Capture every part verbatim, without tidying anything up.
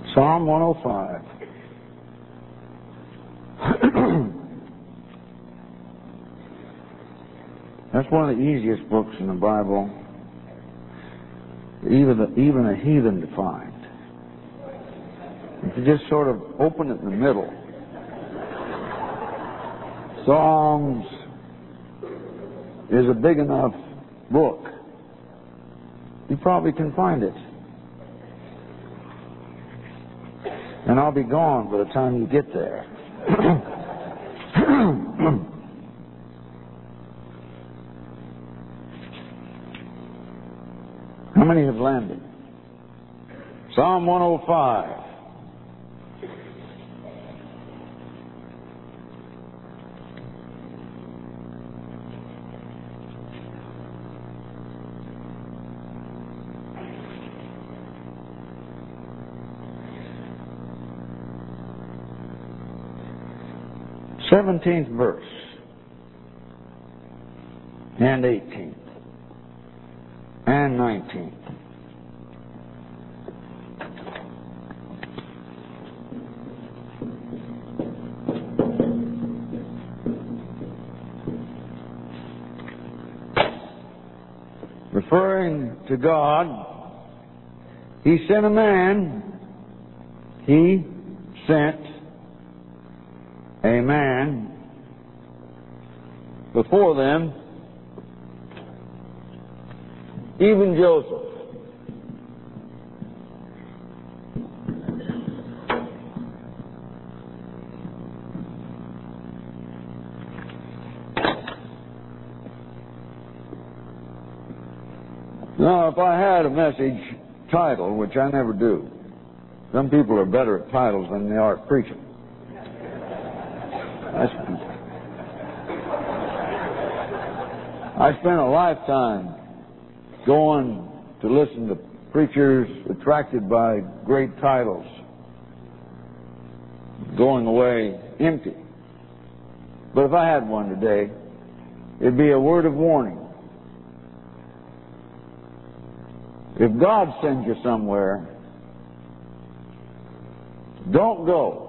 Psalm one oh five. That's one of the easiest books in the Bible, even, the, even a heathen to find. If you just sort of open it in the middle. Psalms is a big enough book. You probably can find it. And I'll be gone by the time you get there. How many have landed? Psalm one oh five. Seventeenth verse and eighteenth and nineteenth. Referring to God, He sent a man, He sent a man before them, even Joseph. Now, if I had a message title, which I never do, some people are better at titles than they are at preaching. I spent a lifetime going to listen to preachers attracted by great titles, going away empty. But if I had one today, it'd be a word of warning. If God sends you somewhere, don't go.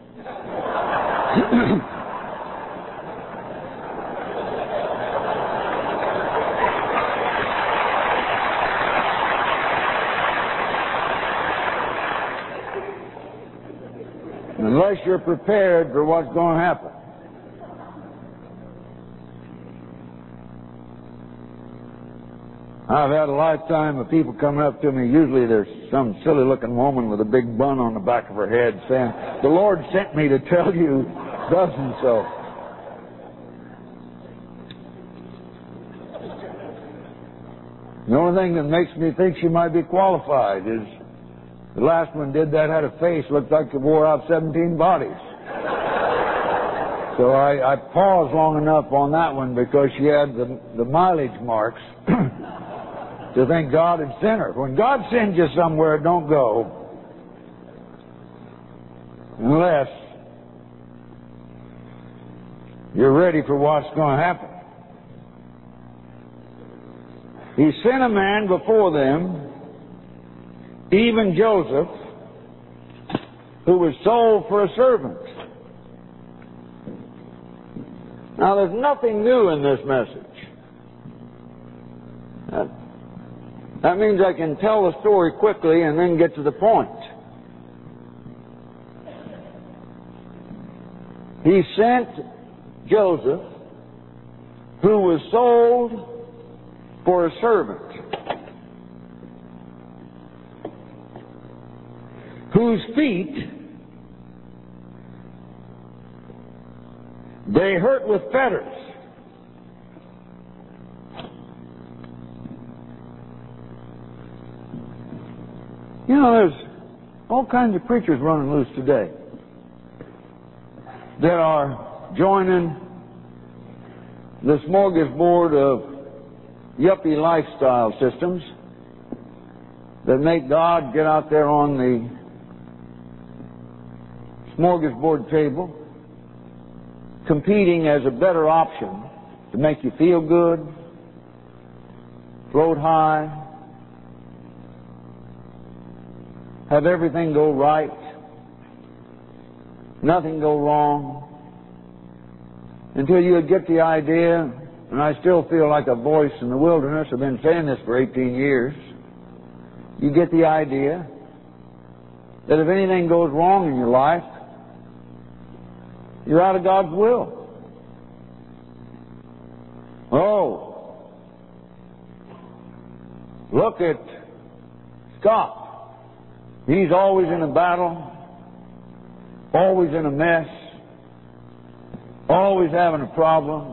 Unless you're prepared for what's going to happen. I've had a lifetime of people coming up to me. Usually there's some silly-looking woman with a big bun on the back of her head saying, "The Lord sent me to tell you thus and so." The only thing that makes me think she might be qualified is the last one did that, had a face, looked like it wore out seventeen bodies. So I, I paused long enough on that one because she had the, the mileage marks to think God had sent her. When God sends you somewhere, don't go unless you're ready for what's going to happen. He sent a man before them, even Joseph, who was sold for a servant. Now, there's nothing new in this message. That, that means I can tell the story quickly and then get to the point. He sent Joseph, who was sold for a servant, whose feet they hurt with fetters. You know, there's all kinds of preachers running loose today that are joining the smorgasbord of yuppie lifestyle systems that make God get out there on the smorgasbord table, competing as a better option to make you feel good, float high, have everything go right, nothing go wrong, until you would get the idea, and I still feel like a voice in the wilderness. I've been saying this for eighteen years. You get the idea that if anything goes wrong in your life, you're out of God's will. Oh, look at Scott. He's always in a battle, always in a mess, always having a problem,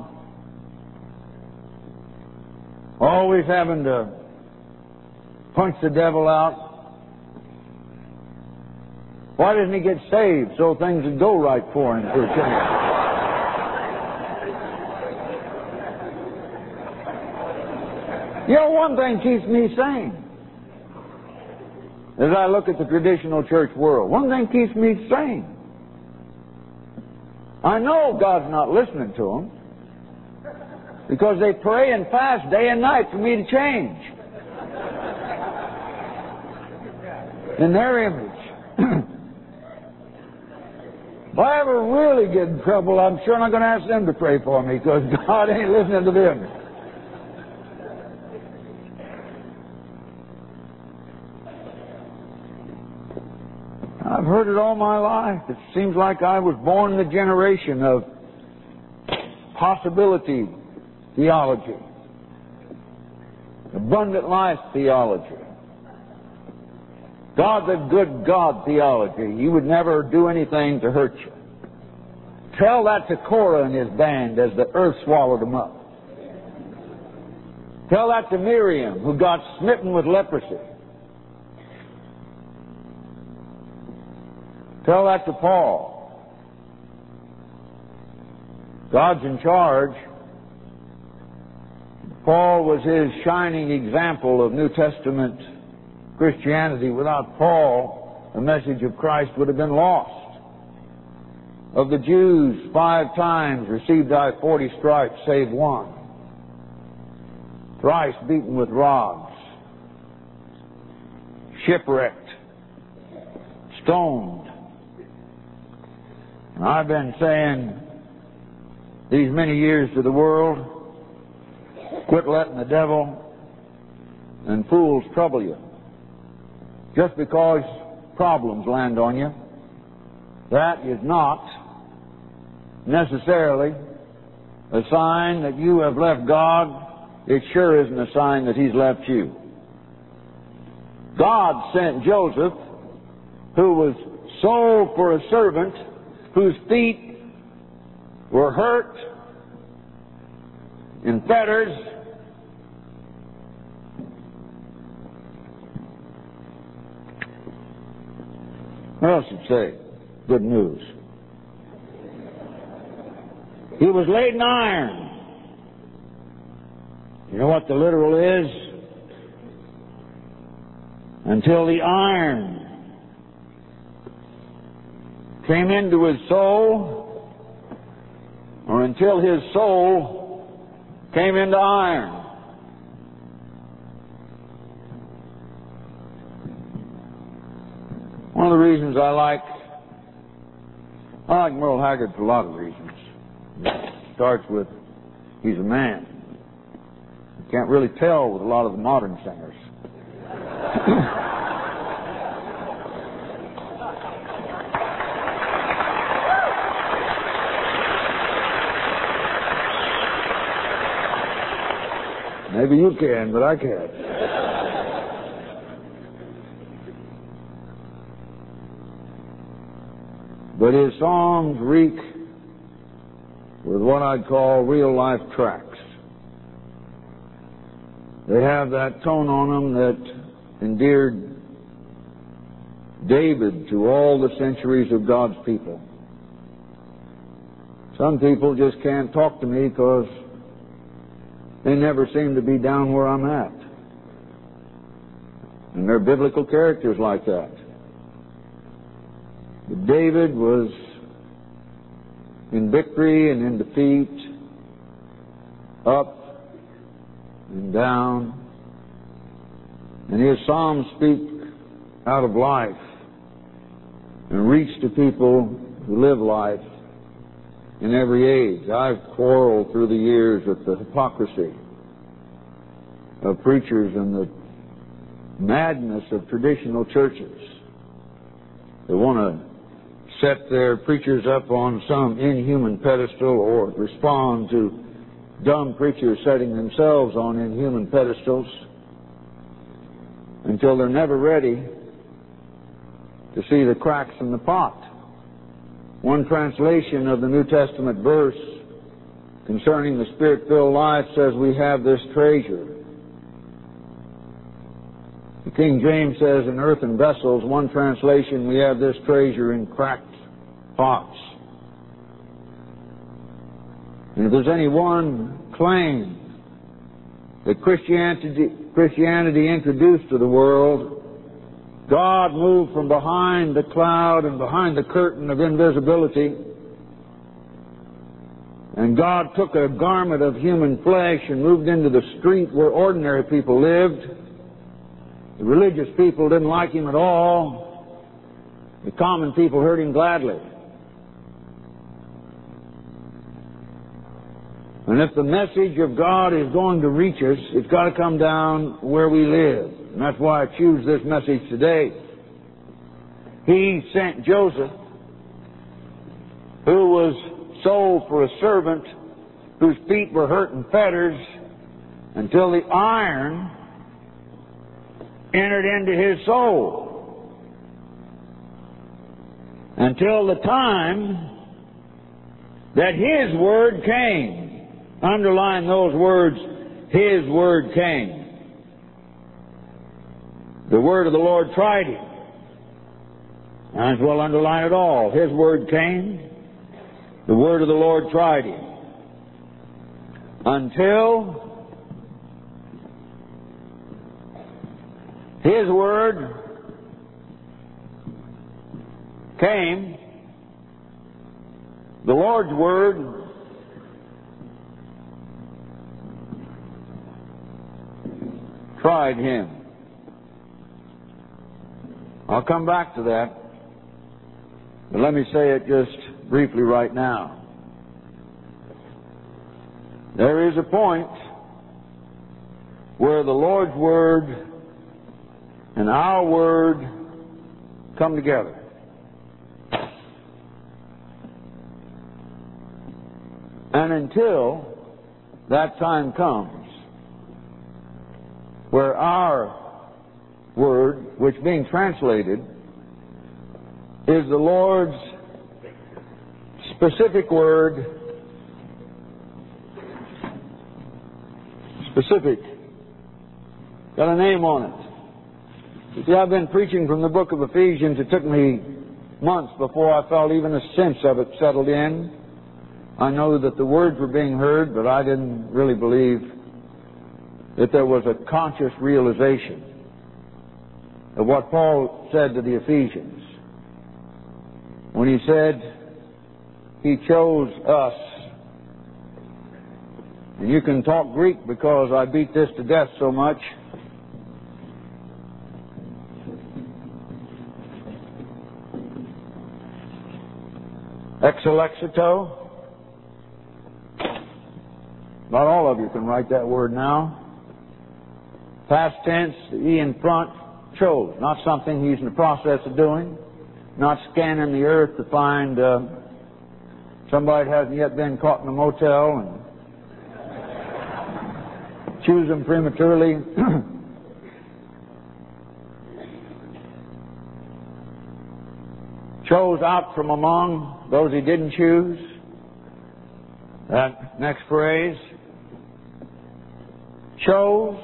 always having to punch the devil out. Why didn't he get saved so things would go right for him for a change? You know, one thing keeps me sane as I look at the traditional church world. One thing keeps me sane. I know God's not listening to them because they pray and fast day and night for me to change in their image. If I ever really get in trouble, I'm sure not going to ask them to pray for me because God ain't listening to them. I've heard it all my life. It seems like I was born in the generation of possibility theology, abundant life theology, God's a good God theology. He would never do anything to hurt you. Tell that to Korah and his band as the earth swallowed them up. Tell that to Miriam, who got smitten with leprosy. Tell that to Paul. God's in charge. Paul was his shining example of New Testament Christianity. Without Paul, the message of Christ would have been lost. Of the Jews, five times received I forty stripes, save one. Thrice beaten with rods. Shipwrecked. Stoned. And I've been saying these many years to the world, quit letting the devil and fools trouble you. Just because problems land on you, that is not necessarily a sign that you have left God. It sure isn't a sign that He's left you. God sent Joseph, who was sold for a servant, whose feet were hurt in fetters. What else did it say? Good news. He was laid in iron. You know what the literal is? Until the iron came into his soul, or until his soul came into iron. One of the reasons I like, I like Merle Haggard for a lot of reasons. It starts with, he's a man. You can't really tell with a lot of the modern singers. Maybe you can, but I can't. But his songs reek with what I'd call real-life tracks. They have that tone on them that endeared David to all the centuries of God's people. Some people just can't talk to me because they never seem to be down where I'm at. And they're biblical characters like that. But David was in victory and in defeat, up and down. And his psalms speak out of life. and reach to people who live life in every age. I've quarreled through the years with the hypocrisy of preachers and the madness of traditional churches. They want to set their preachers up on some inhuman pedestal or respond to dumb preachers setting themselves on inhuman pedestals until they're never ready to see the cracks in the pot. One translation of the New Testament verse concerning the Spirit-filled life says we have this treasure. The King James says in earthen vessels. One translation, we have this treasure in cracked pots. And if there's any one claim that Christianity, Christianity introduced to the world, God moved from behind the cloud and behind the curtain of invisibility, and God took a garment of human flesh and moved into the street where ordinary people lived. The religious people didn't like him at all. The common people heard him gladly. And if the message of God is going to reach us, it's got to come down where we live. And that's why I choose this message today. He sent Joseph, who was sold for a servant, whose feet were hurt in fetters, until the iron entered into his soul. Until the time that his word came. Underline those words, his word came. The word of the Lord tried him. Might as well underline it all. His word came. The word of the Lord tried him. Until his word came, the Lord's word tried him. I'll come back to that, but let me say it just briefly right now. There is a point where the Lord's word and our word come together. And until that time comes, where our word, which being translated, is the Lord's specific word, specific, got a name on it. You see, I've been preaching from the book of Ephesians. It took me months before I felt even a sense of it settled in. I know that the words were being heard, but I didn't really believe that there was a conscious realization of what Paul said to the Ephesians when he said he chose us. And you can talk Greek because I beat this to death so much. Exelexito. Not all of you can write that word now. Past tense, the E in front, chose. Not something he's in the process of doing. Not scanning the earth to find uh, somebody that hasn't yet been caught in a motel and choose them prematurely. Chose out from among those he didn't choose. That next phrase. Chose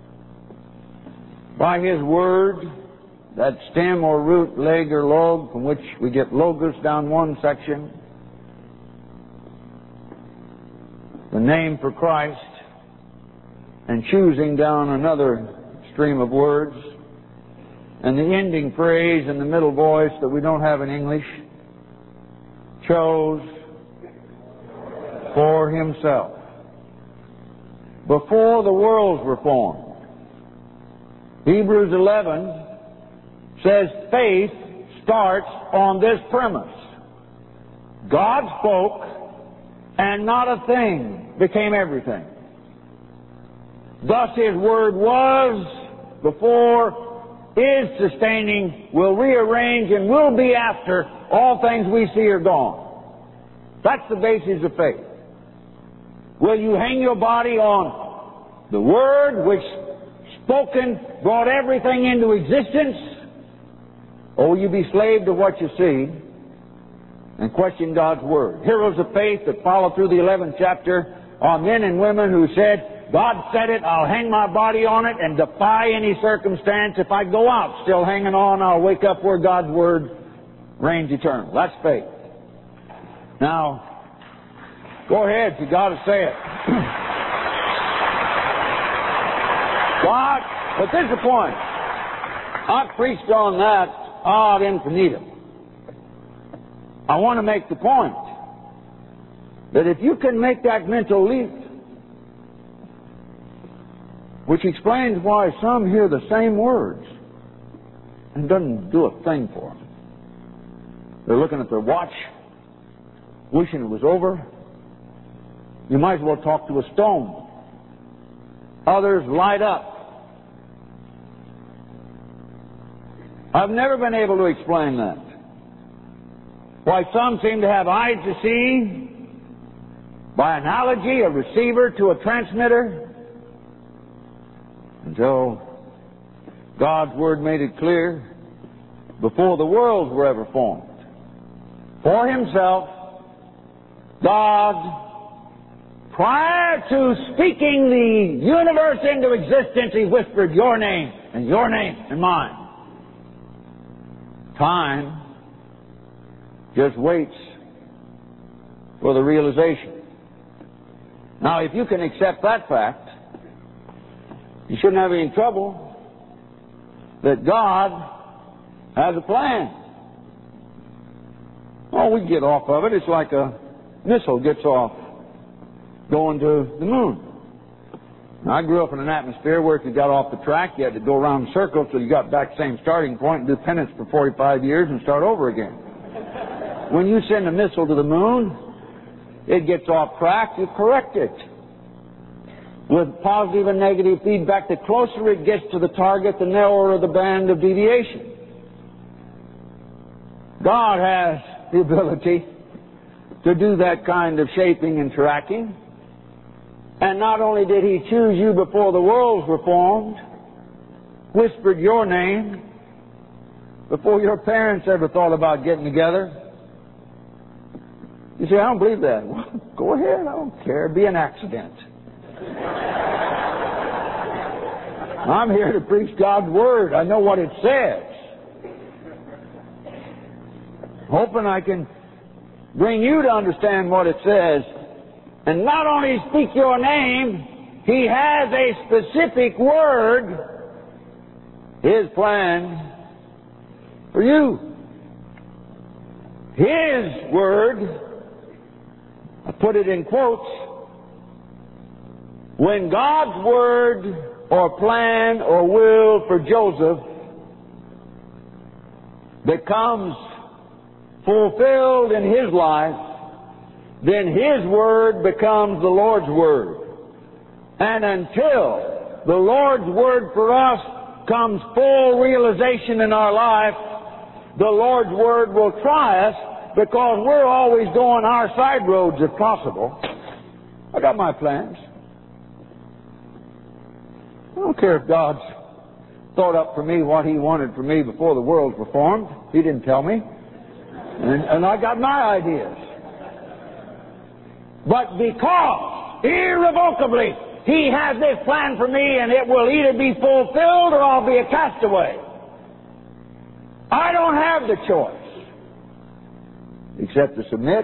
by his word, that stem or root, leg or log, from which we get logos down one section, the name for Christ, and choosing down another stream of words, and the ending phrase in the middle voice that we don't have in English, chose for himself. Before the worlds were formed. Hebrews eleven says faith starts on this premise. God spoke, and not a thing became everything. Thus His Word was, before, is sustaining, will rearrange, and will be after all things we see are gone. That's the basis of faith. Will you hang your body on the Word which, spoken, brought everything into existence? Or will you be slave to what you see and question God's Word? Heroes of faith that follow through the eleventh chapter are men and women who said, God said it, I'll hang my body on it and defy any circumstance. If I go out still hanging on, I'll wake up where God's Word reigns eternal. That's faith. Now, go ahead, you got to say it. But, but this is the point. I've preached on that ad infinitum. I want to make the point that if you can make that mental leap, which explains why some hear the same words and doesn't do a thing for them. They're looking at their watch, wishing it was over. You might as well talk to a stone. Others light up. I've never been able to explain that. Why some seem to have eyes to see, by analogy, a receiver to a transmitter, until God's Word made it clear before the worlds were ever formed. For Himself, God, prior to speaking the universe into existence, He whispered your name and your name and mine. Time just waits for the realization. Now, if you can accept that fact, you shouldn't have any trouble that God has a plan. Oh, we get off of it. It's like a missile gets off going to the moon. Now, I grew up in an atmosphere where if you got off the track, you had to go around in circles till you got back to the same starting point and do penance for forty-five years and start over again. When you send a missile to the moon, it gets off track, you correct it. With positive and negative feedback, the closer it gets to the target, the narrower the band of deviation. God has the ability to do that kind of shaping and tracking. And not only did He choose you before the worlds were formed, whispered your name, before your parents ever thought about getting together. You say, I don't believe that. Well, go ahead, I don't care. It'd be an accident. I'm here to preach God's Word. I know what it says. Hoping I can bring you to understand what it says. And not only speak your name, He has a specific word, His plan for you. His word, I put it in quotes, when God's word or plan or will for Joseph becomes fulfilled in his life, then His word becomes the Lord's word. And until the Lord's word for us comes full realization in our life, the Lord's word will try us because we're always going our side roads if possible. I got my plans. I don't care if God's thought up for me what He wanted for me before the worlds were formed. He didn't tell me. And, and I got my ideas. But because, irrevocably, He has this plan for me and it will either be fulfilled or I'll be a castaway. I don't have the choice except to submit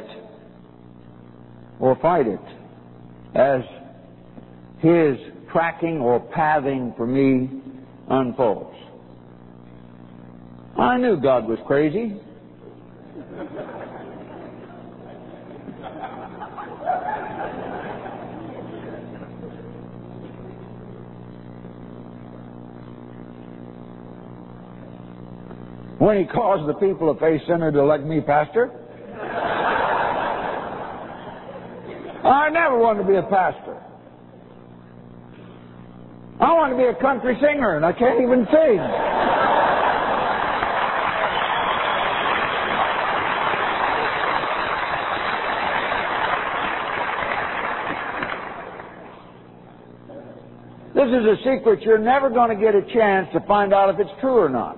or fight it as His tracking or pathing for me unfolds. I knew God was crazy. when he caused the people of Faith Center to elect me pastor. I never wanted to be a pastor. I wanted to be a country singer, and I can't even sing. This is a secret you're never going to get a chance to find out if it's true or not.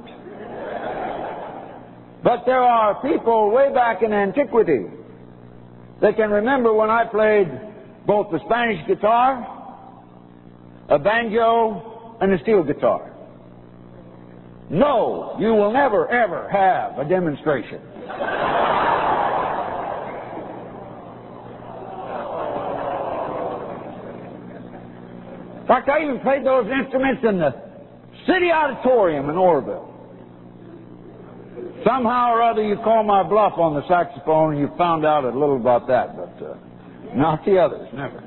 But there are people way back in antiquity that can remember when I played both the Spanish guitar, a banjo, and a steel guitar. No, you will never, ever have a demonstration. In fact, I even played those instruments in the City Auditorium in Oroville. Somehow or other you call my bluff on the saxophone and you found out a little about that, but uh, not the others, never.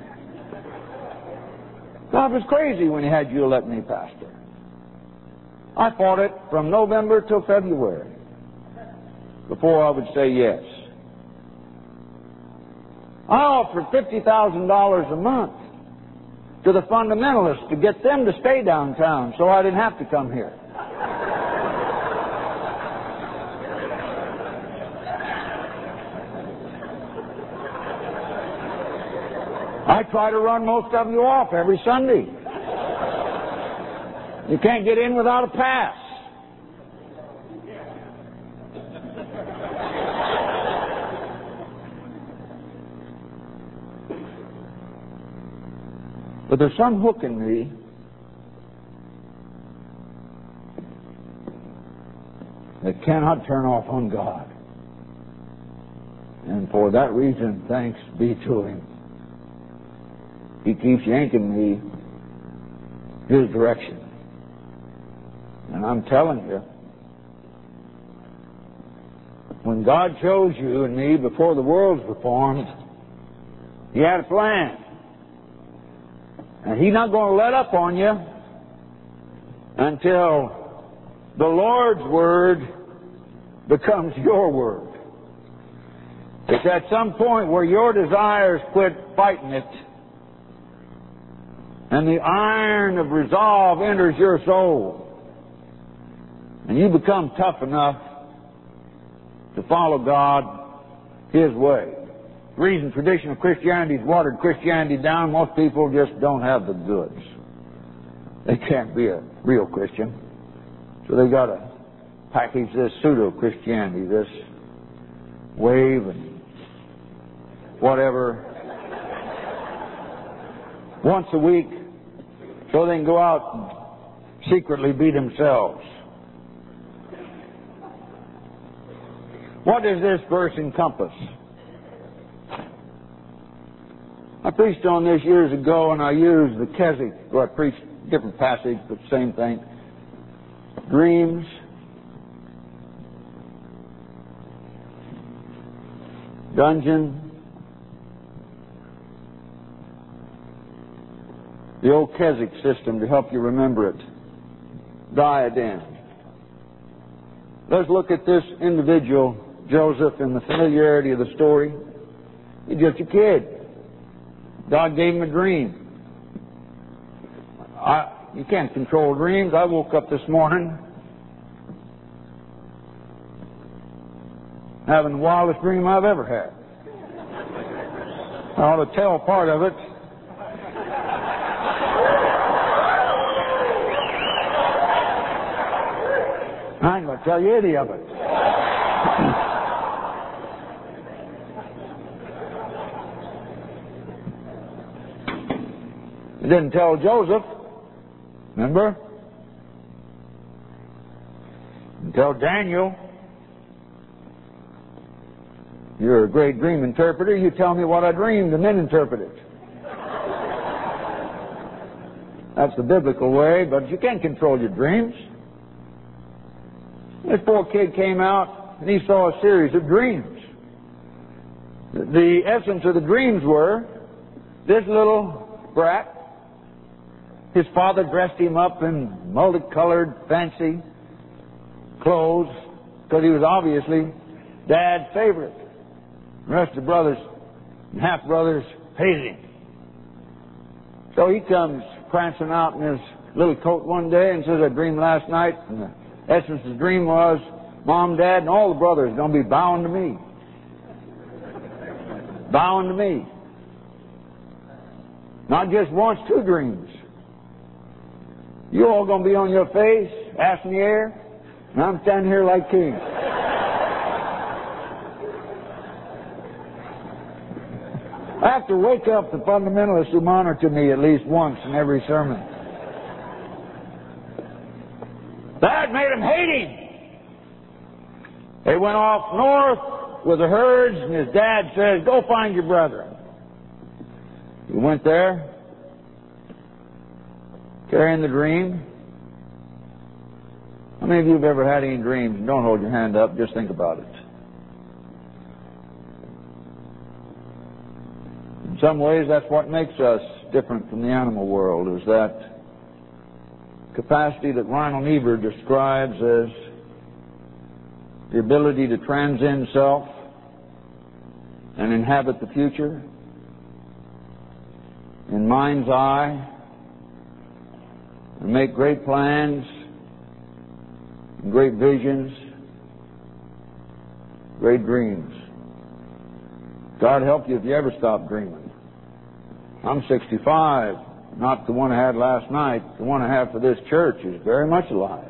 God was crazy when he had you elect me pastor. I fought it from November till February before I would say yes. I offered fifty thousand dollars a month to the fundamentalists to get them to stay downtown so I didn't have to come here. I try to run most of you off every Sunday. You can't get in without a pass. But there's some hook in me that cannot turn off on God. And for that reason, thanks be to Him. He keeps yanking me His direction. And I'm telling you, when God chose you and me before the world was formed, He had a plan. And He's not going to let up on you until the Lord's Word becomes your Word. It's at some point where your desires quit fighting it and the iron of resolve enters your soul and you become tough enough to follow God His way. The reason traditional Christianity's watered Christianity down, most people just don't have the goods. They can't be a real Christian. So they got to package this pseudo-Christianity, this wave and whatever, once a week, so they can go out and secretly be themselves. What does this verse encompass? I preached on this years ago, and I used the Keswick, well, I preached a different passage, but same thing. Dreams, dungeon, the old Keswick system to help you remember it, diadem. Let's look at this individual, Joseph, and the familiarity of the story. He's just a kid. God gave him a dream. I, you can't control dreams. I woke up this morning having the wildest dream I've ever had. I ought to tell part of it. I ain't going to tell you any of it. He didn't tell Joseph, remember? He didn't tell Daniel. You're a great dream interpreter. You tell me what I dreamed and then interpret it. That's the biblical way, but you can't control your dreams. This poor kid came out and he saw a series of dreams. The essence of the dreams were this little brat, his father dressed him up in multicolored, fancy clothes, because he was obviously Dad's favorite. The rest of the brothers and half-brothers hated him. So he comes prancing out in his little coat one day and says, I dreamed last night, and the essence of the dream was Mom, Dad, and all the brothers are going to be bowing to me. Bowing to me. Not just once, two dreams. You all going to be on your face, ass in the air, and I'm standing here like king. I have to wake up the fundamentalists who monitor me at least once in every sermon. That made them hate him. They went off north with the herds, and his dad says, go find your brethren. He went there, carrying the dream. How many of you have ever had any dreams? Don't hold your hand up, just think about it. In some ways, that's what makes us different from the animal world, is that capacity that Reinhold Niebuhr describes as the ability to transcend self and inhabit the future in mind's eye and make great plans and great visions, great dreams. God help you if you ever stop dreaming. I'm sixty-five, not the one I had last night. The one I have for this church is very much alive.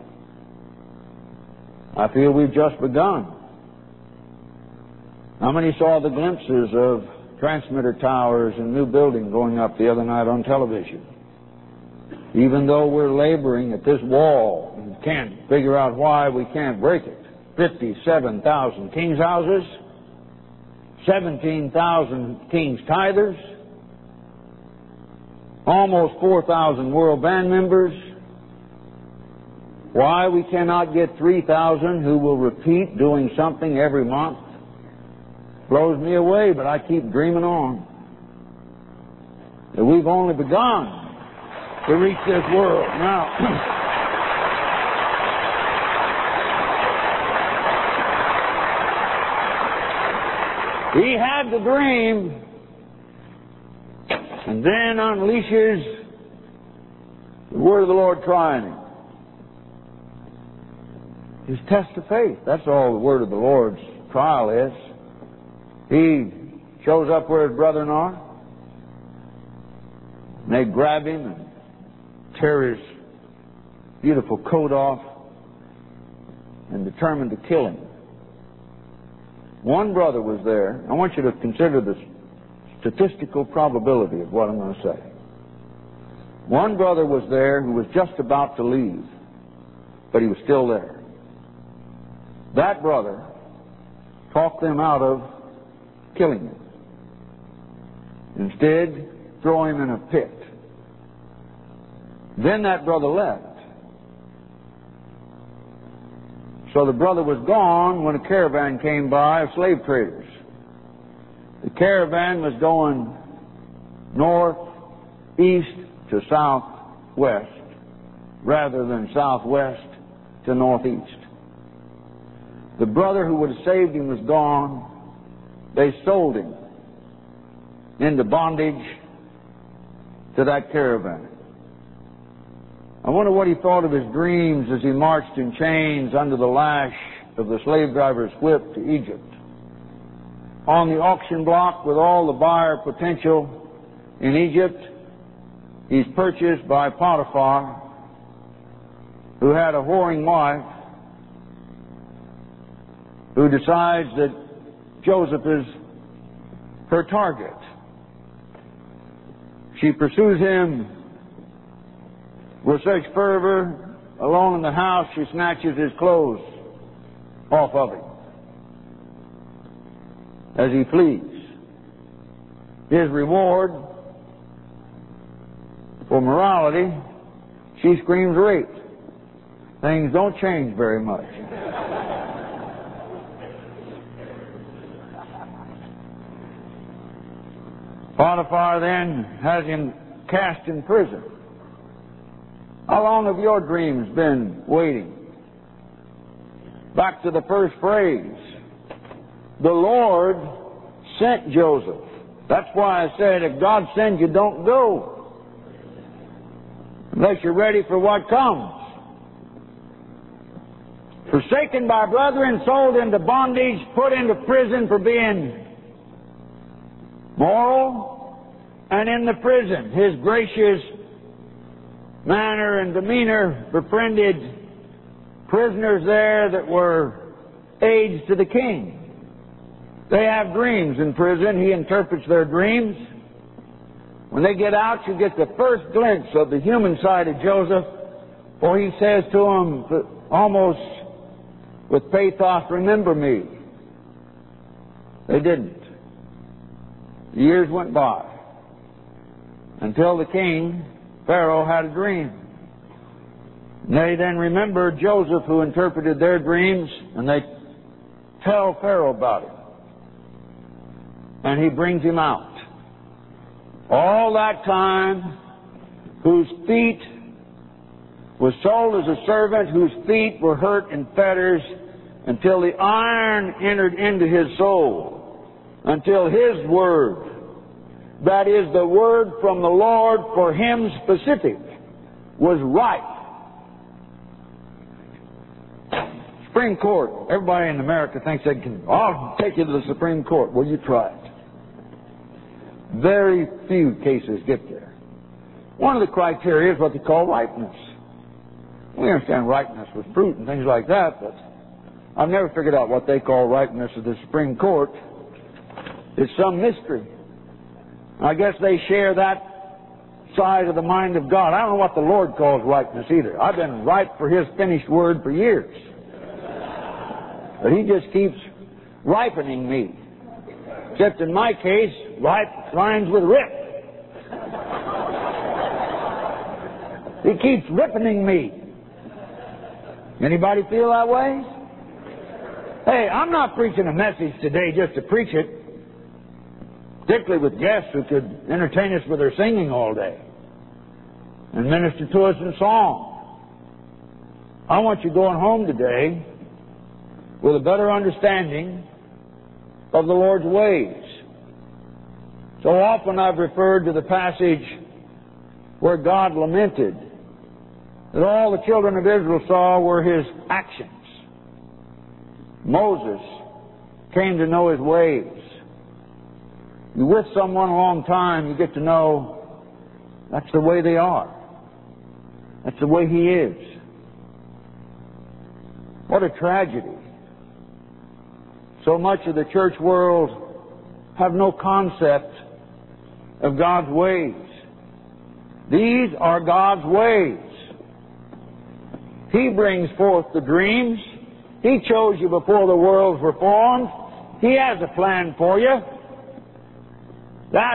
I feel we've just begun. How many saw the glimpses of transmitter towers and new building going up the other night on television? Even though we're laboring at this wall and can't figure out why we can't break it. fifty-seven thousand King's houses, seventeen thousand King's tithers, almost four thousand World Band members. Why we cannot get three thousand who will repeat doing something every month blows me away, but I keep dreaming on. That we've only begun to reach this world. Now, he had the dream and then unleashes the word of the Lord trying him. His test of faith. That's all the word of the Lord's trial is. He shows up where his brethren are. And they grab him and tear his beautiful coat off and determined to kill him. One brother was there. I want you to consider the statistical probability of what I'm going to say. One brother was there who was just about to leave, but he was still there. That brother talked them out of killing him. Instead, throw him in a pit. Then that brother left. So the brother was gone when a caravan came by of slave traders. The caravan was going north, east to southwest, rather than southwest to northeast. The brother who would have saved him was gone. They sold him into bondage to that caravan. I wonder what he thought of his dreams as he marched in chains under the lash of the slave driver's whip to Egypt. On the auction block with all the buyer potential in Egypt, he's purchased by Potiphar, who had a whoring wife, who decides that Joseph is her target. She pursues him with such fervor. Alone in the house, she snatches his clothes off of him as he flees. His reward for morality, she screams rape. Things don't change very much. Potiphar then has him cast in prison. How long have your dreams been waiting Back to the first phrase. The Lord sent Joseph. That's why I said, if God sends you, don't go. Unless you're ready for what comes. Forsaken by brethren, sold into bondage, put into prison for being moral, and in the prison, his gracious manner and demeanor befriended prisoners there that were aides to the king. They have dreams in prison. He interprets their dreams. When they get out, you get the first glimpse of the human side of Joseph, for he says to them almost with pathos, remember me. They didn't. The years went by until the king, Pharaoh, had a dream. And they then remembered Joseph, who interpreted their dreams, and they tell Pharaoh about it. And he brings him out. All that time, whose feet was sold as a servant, whose feet were hurt in fetters, until the iron entered into his soul, until his word, that is the word from the Lord for him specific, was right. Supreme Court. Everybody in America thinks they can, I'll take you to the Supreme Court. Well, you try it. Very few cases get there. One of the criteria is what they call ripeness. We understand ripeness with fruit and things like that, but I've never figured out what they call ripeness at the Supreme Court. It's some mystery. I guess they share that side of the mind of God. I don't know what the Lord calls ripeness either. I've been ripe for His finished word for years. But He just keeps ripening me. Except in my case, ripe rhymes with rip. He keeps ripening me. Anybody feel that way? Hey, I'm not preaching a message today just to preach it, particularly with guests who could entertain us with their singing all day and minister to us in song. I want you going home today with a better understanding of the Lord's ways. So often I've referred to the passage where God lamented that all the children of Israel saw were His actions. Moses came to know His ways. You're with someone a long time, you get to know that's the way they are. That's the way He is. What a tragedy. So much of the church world have no concept of God's ways. These are God's ways. He brings forth the dreams. He chose you before the worlds were formed. He has a plan for you. That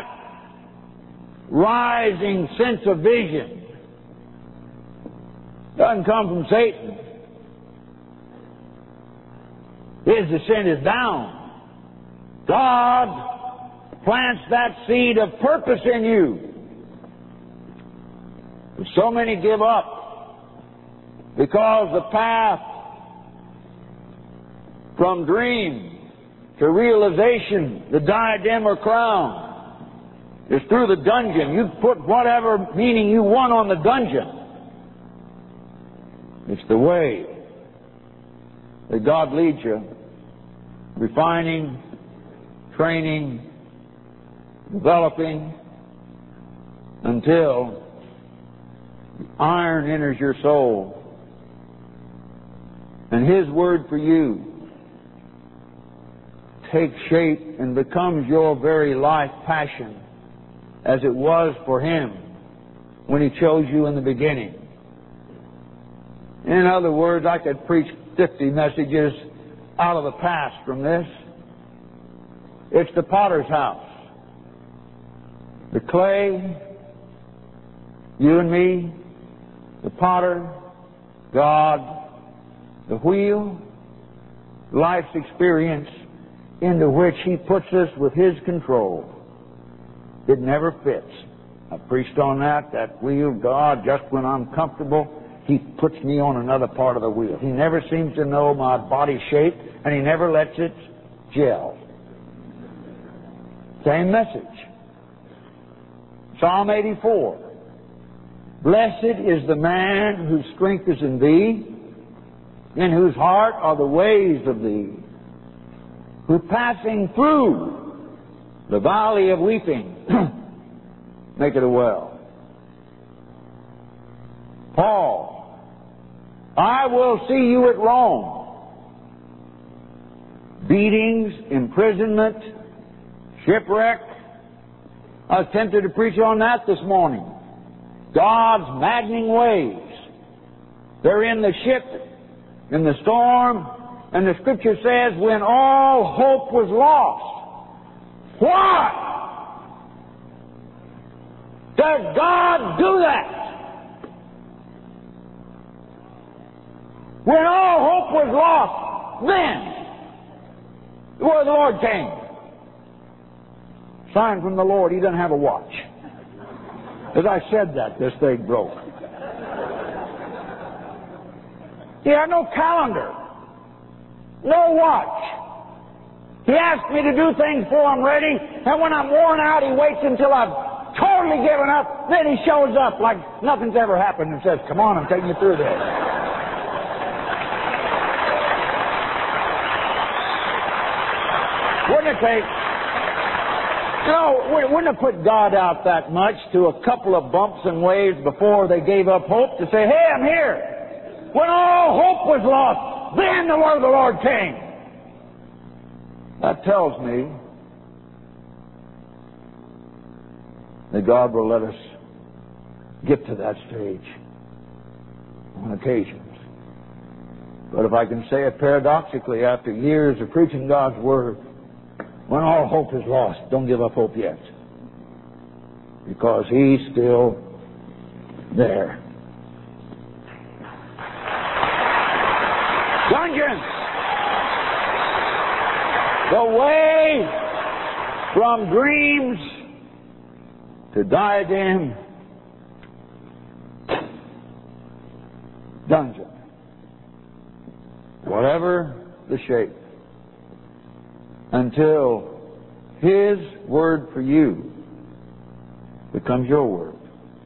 rising sense of vision doesn't come from Satan. His descent is down. God plants that seed of purpose in you. But so many give up because the path from dream to realization, the diadem or crown, is through the dungeon. You put whatever meaning you want on the dungeon. It's the way that God leads you, refining, training, developing, until the iron enters your soul. And His word for you takes shape and becomes your very life passion, as it was for Him when He chose you in the beginning. In other words, I could preach fifty messages out of the past from this. It's the potter's house. The clay, you and me, the potter, God, the wheel, life's experience into which He puts us with His control. It never fits. I preached on that, that wheel, God, just when I'm comfortable, He puts me on another part of the wheel. He never seems to know my body shape, and He never lets it gel. Same message. Psalm eighty-four. Blessed is the man whose strength is in Thee, in whose heart are the ways of Thee, who passing through the valley of weeping make it a well. Paul, I will see you at Rome. Beatings, imprisonment, shipwreck. I was tempted to preach on that this morning. God's maddening ways. They're in the ship, in the storm, and the Scripture says when all hope was lost. Why does God do that? When all hope was lost, then the word of the Lord came. Sign from the Lord, He doesn't have a watch. As I said that, this thing broke. He had no calendar, no watch. He asked me to do things for Him ready, and when I'm worn out, He waits until I've totally given up. Then He shows up like nothing's ever happened and says, come on, I'm taking you through this. Wouldn't it take, you know, wouldn't have put God out that much to a couple of bumps and waves before they gave up hope to say, hey, I'm here. When all hope was lost, then the word of the Lord came. That tells me that God will let us get to that stage on occasions. But if I can say it paradoxically, after years of preaching God's Word, when all hope is lost, don't give up hope yet. Because He's still there. Dungeon! The way from dreams to diadem. Dungeon. Whatever the shape. Until His word for you becomes your word.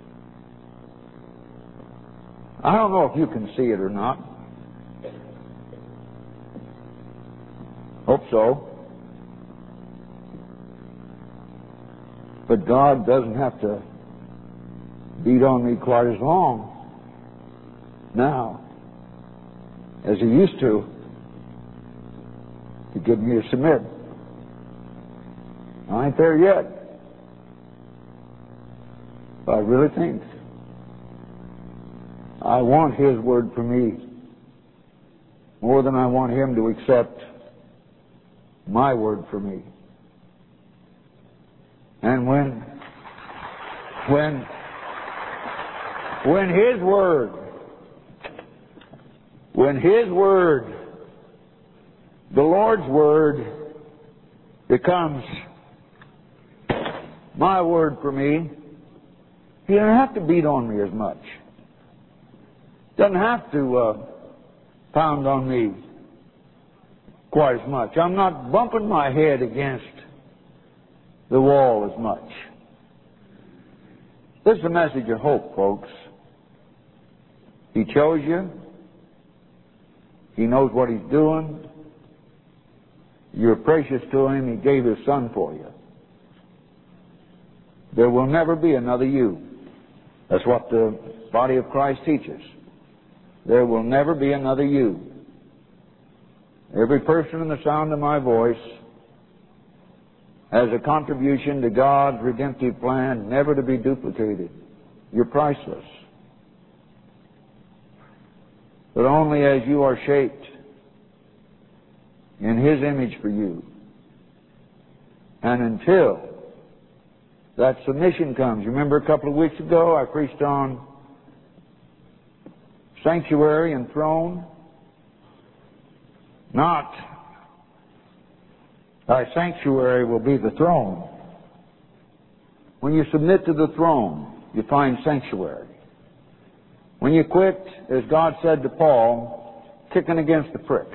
I don't know if you can see it or not. Hope so. But God doesn't have to beat on me quite as long now as He used to to get me to submit. I ain't there yet. But I really think I want His word for me more than I want Him to accept my word for me. And when when when His word when His word, the Lord's word, becomes my word for me, He doesn't have to beat on me as much. Doesn't have to uh, pound on me quite as much. I'm not bumping my head against the wall as much. This is a message of hope, folks. He chose you. He knows what He's doing. You're precious to Him. He gave His Son for you. There will never be another you. That's what the body of Christ teaches. There will never be another you. Every person in the sound of my voice has a contribution to God's redemptive plan, never to be duplicated. You're priceless. But only as you are shaped in His image for you. And until that submission comes. You remember a couple of weeks ago I preached on sanctuary and throne? Not thy sanctuary will be the throne. When you submit to the throne, you find sanctuary. When you quit, as God said to Paul, kicking against the pricks,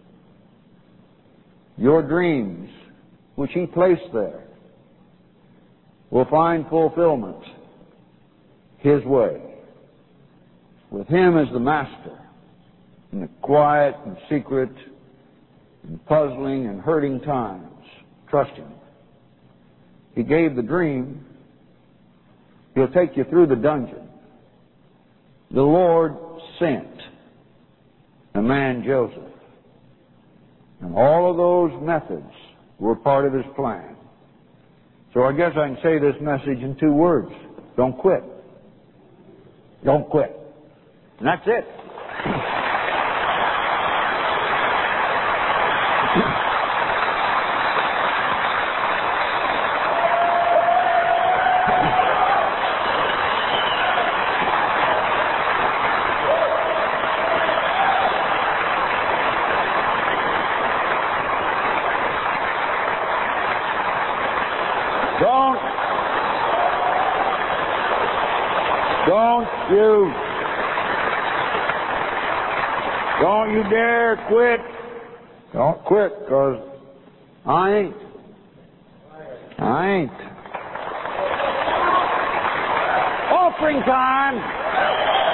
your dreams, which He placed there, will find fulfillment His way, with Him as the master, in the quiet and secret and puzzling and hurting times. Trust Him. He gave the dream. He'll take you through the dungeon. The Lord sent a man, Joseph. And all of those methods were part of His plan. So I guess I can say this message in two words. Don't quit. Don't quit. And that's it. Don't, don't you, don't you dare quit. Don't quit, because I ain't. I ain't. Offering time.